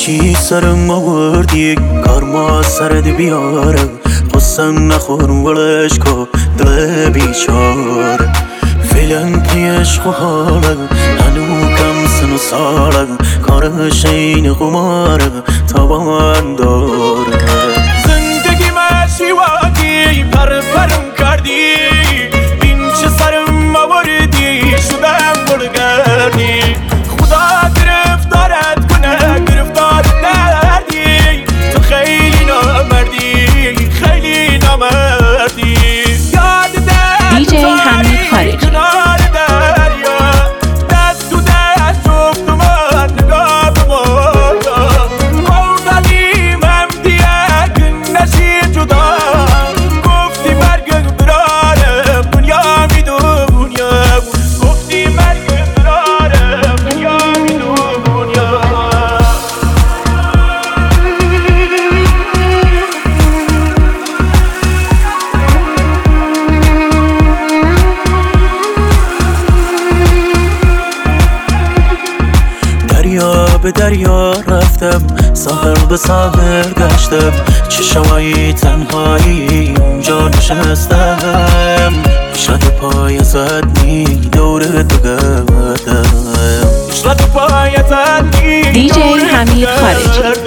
چی سرم آوردی کار ما سرد بیاره قسم نخور ولش کو دل بیچاره فیلن پیش خواره هنو کم سن و ساله کارش این قماره تابان داره زندگی مشیوادی پرم کردی این چه سرم آوردی شدم بلگردی خدا گرفتارت کنه گرفتار دردی تو خیلی نامردی خیلی نامردی یاد دی جی حمید خارجی به دریا رفتم ساحل به ساحل گشتم چشمایی تنهایی اونجا نشستم شد پای زدنی دور تو گردم شد پای زدنی دی جی حمید خارجی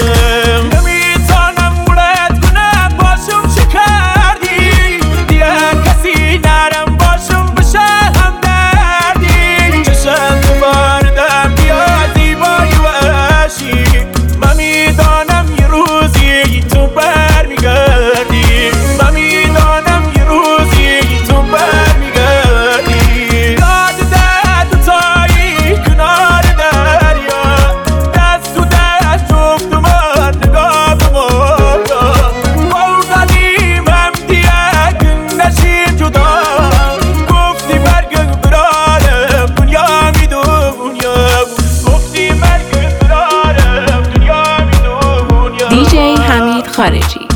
دی جی حمید خارجی